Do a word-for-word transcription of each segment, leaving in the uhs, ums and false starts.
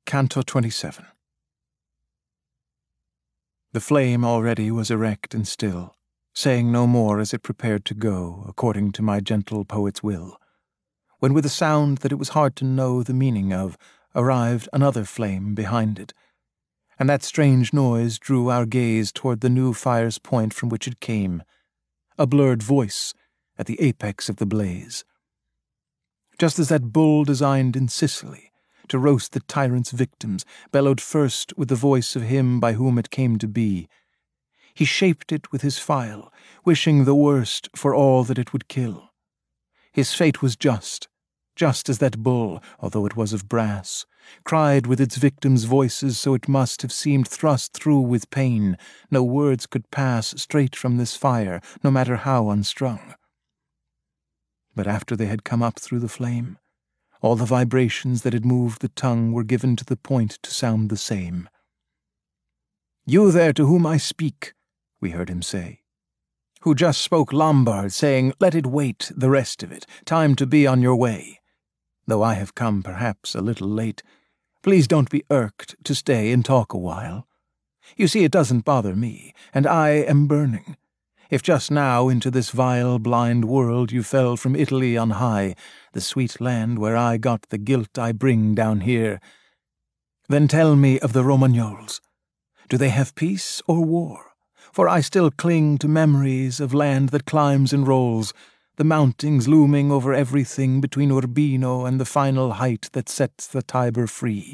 Canto twenty-seven. The flame already was erect and still, saying no more as it prepared to go, according to my gentle poet's will, when with a sound that it was hard to know the meaning of, arrived another flame behind it, and that strange noise drew our gaze toward the new fire's point from which it came, a blurred voice at the apex of the blaze. Just as that bull designed in Sicily to roast the tyrant's victims bellowed first with the voice of him by whom it came to be, he shaped it with his file, wishing the worst for all that it would kill. His fate was just, just as that bull, although it was of brass, cried with its victims' voices, so it must have seemed thrust through with pain. No words could pass straight from this fire, no matter how unstrung. But after they had come up through the flame, all the vibrations that had moved the tongue were given to the point to sound the same. "You there to whom I speak," we heard him say, "who just spoke Lombard, saying, 'Let it wait, the rest of it, time to be on your way.' Though I have come perhaps a little late, please don't be irked to stay and talk a while. You see, it doesn't bother me, and I am burning. If just now into this vile, blind world you fell from Italy on high, the sweet land where I got the guilt I bring down here, then tell me of the Romagnols. Do they have peace or war? For I still cling to memories of land that climbs and rolls, the mountings looming over everything between Urbino and the final height that sets the Tiber free."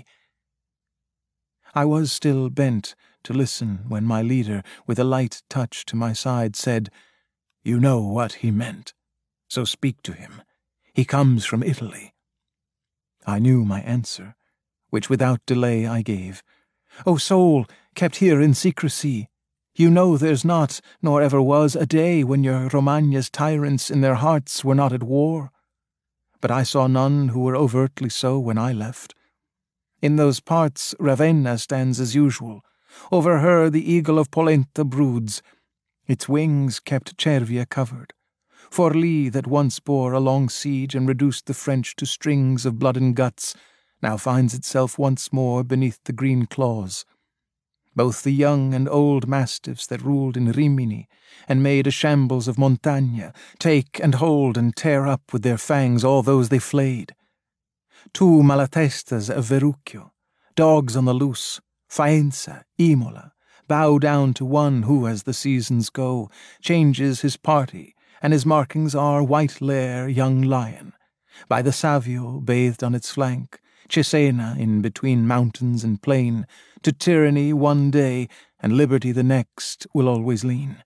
I was still bent to listen when my leader, with a light touch to my side, said, "You know what he meant, so speak to him. He comes from Italy." I knew my answer, which without delay I gave. "O soul, kept here in secrecy, you know there's not, nor ever was, a day when your Romagna's tyrants in their hearts were not at war. But I saw none who were overtly so when I left. In those parts Ravenna stands as usual. Over her the eagle of Polenta broods. Its wings kept Cervia covered. Forlì, that once bore a long siege and reduced the French to strings of blood and guts, now finds itself once more beneath the green claws. Both the young and old mastiffs that ruled in Rimini and made a shambles of Montagna take and hold and tear up with their fangs all those they flayed. Two Malatestas of Verrucchio, dogs on the loose, Faenza, Imola, bow down to one who, as the seasons go, changes his party, and his markings are White Lair, Young Lion, by the Savio bathed on its flank, Cesena in between mountains and plain, to tyranny one day and liberty the next will always lean.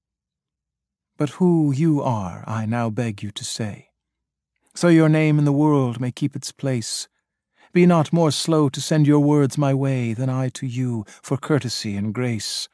But who you are I now beg you to say, so your name in the world may keep its place. Be not more slow to send your words my way than I to you for courtesy and grace."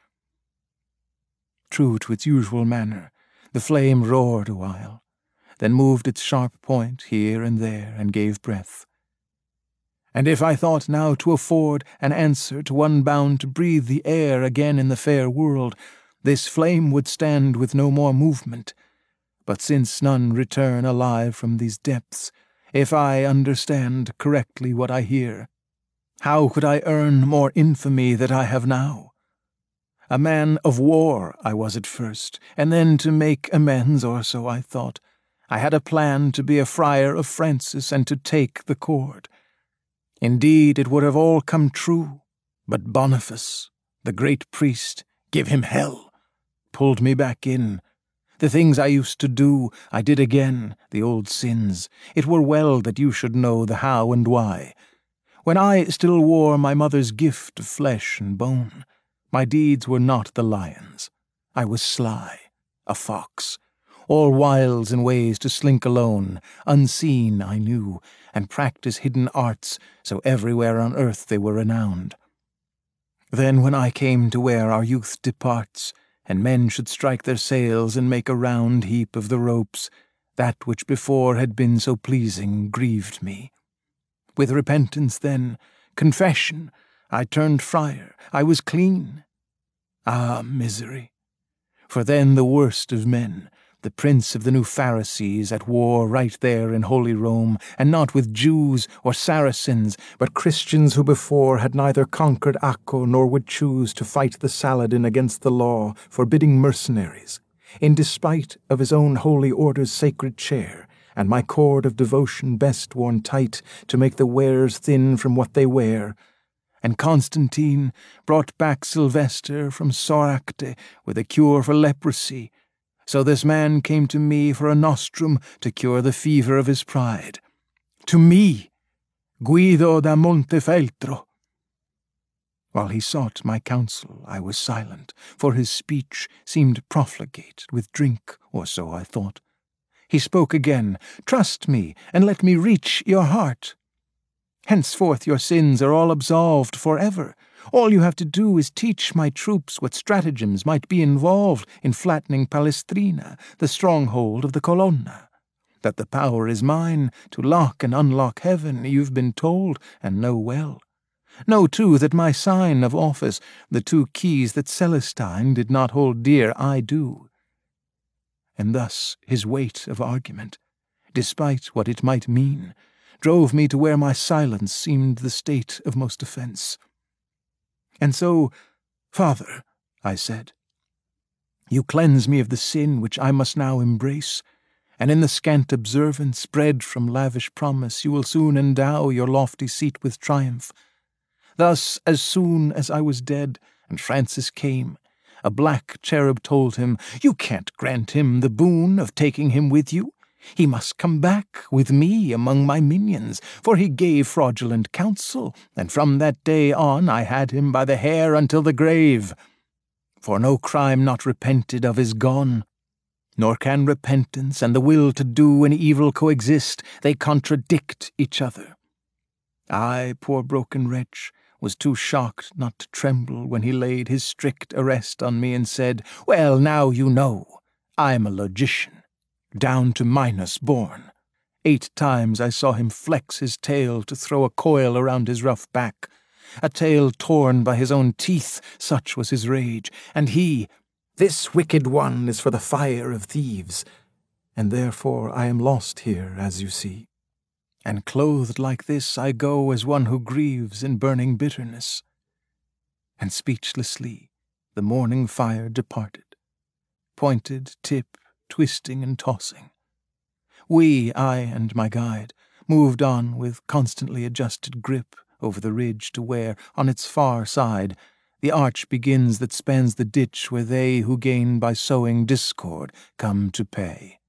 True to its usual manner, the flame roared a while, then moved its sharp point here and there and gave breath. "And if I thought now to afford an answer to one bound to breathe the air again in the fair world, this flame would stand with no more movement. But since none return alive from these depths, if I understand correctly what I hear, how could I earn more infamy than I have now? A man of war I was at first, and then to make amends, or so I thought, I had a plan to be a friar of Francis and to take the cord. Indeed, it would have all come true, but Boniface, the great priest, give him hell, pulled me back in. The things I used to do, I did again, the old sins. It were well that you should know the how and why. When I still wore my mother's gift of flesh and bone, my deeds were not the lion's. I was sly, a fox, all wiles and ways to slink alone, unseen I knew, and practice hidden arts, so everywhere on earth they were renowned. Then when I came to where our youth departs, and men should strike their sails and make a round heap of the ropes, that which before had been so pleasing grieved me. With repentance then, confession, I turned friar, I was clean. Ah, misery! For then the worst of men, the prince of the new Pharisees at war right there in Holy Rome, and not with Jews or Saracens, but Christians who before had neither conquered Acco nor would choose to fight the Saladin against the law, forbidding mercenaries, in despite of his own holy order's sacred chair, and my cord of devotion best worn tight to make the wearers thin from what they wear. And Constantine brought back Sylvester from Soracte with a cure for leprosy. So this man came to me for a nostrum to cure the fever of his pride. To me, Guido da Montefeltro. While he sought my counsel, I was silent, for his speech seemed profligate with drink, or so I thought. He spoke again. Trust me, and let me reach your heart. Henceforth your sins are all absolved forever. All you have to do is teach my troops what stratagems might be involved in flattening Palestrina, the stronghold of the Colonna. That the power is mine to lock and unlock heaven, you've been told, and know well. Know, too, that my sign of office, the two keys that Celestine did not hold dear, I do. And thus his weight of argument, despite what it might mean, drove me to where my silence seemed the state of most offence. And so, Father, I said, you cleanse me of the sin which I must now embrace, and in the scant observance bred from lavish promise you will soon endow your lofty seat with triumph. Thus, as soon as I was dead, and Francis came, a black cherub told him, you can't grant him the boon of taking him with you. He must come back with me among my minions, for he gave fraudulent counsel, and from that day on I had him by the hair until the grave. For no crime not repented of is gone, nor can repentance and the will to do an evil coexist. They contradict each other. I, poor broken wretch, was too shocked not to tremble when he laid his strict arrest on me and said, well, now you know, I'm a logician, down to Minos born. Eight times I saw him flex his tail to throw a coil around his rough back, a tail torn by his own teeth, such was his rage, and he, this wicked one is for the fire of thieves, and therefore I am lost here, as you see. And clothed like this I go as one who grieves in burning bitterness. And speechlessly the morning fire departed, pointed tip, twisting and tossing. We, I and my guide, moved on with constantly adjusted grip over the ridge to where, on its far side, the arch begins that spans the ditch where they who gain by sowing discord come to pay.